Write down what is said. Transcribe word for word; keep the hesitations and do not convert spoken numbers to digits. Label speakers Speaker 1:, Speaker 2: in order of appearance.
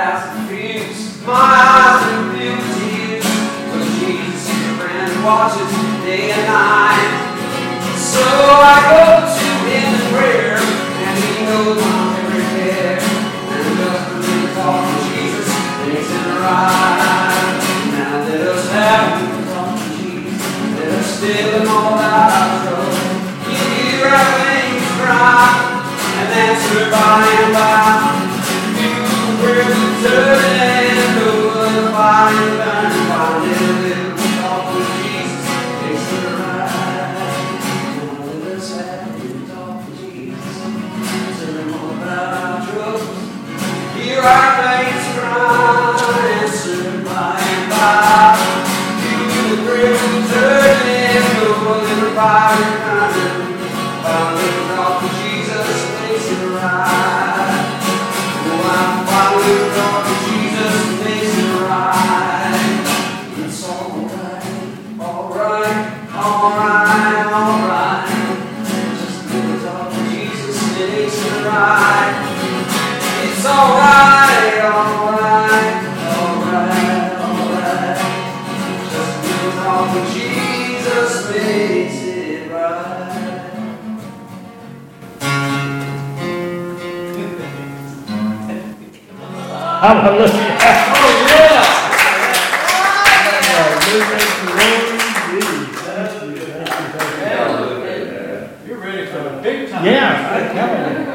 Speaker 1: thousand fears. My eyes are filled with tears. But Jesus is a friend who watches day and night. So I go to him in prayer, and he knows my every care. And just a little talk to Jesus makes it right. Now let us have a little talk to Jesus. Let us still him all our trouble. He'll hear our things cry, and answer by and by. You where the dirt and over the fire burn. Why let a little talk with Jesus makes it right. Now let us have a little talk with Jesus. Tell him all about our troubles. Hear our faints cry, answer by and by. You where the dirt and over the fire burn. Why let us talk with Jesus makes it right. Why little talk to Jesus makes it right. It's alright, alright, alright, alright. Just a little talk to Jesus makes it right. It's alright, alright, alright, alright. Just a little talk to Jesus makes it right.
Speaker 2: Hallelujah.
Speaker 3: Oh, yeah. You're ready for the big time.
Speaker 2: Yeah, I'm telling you.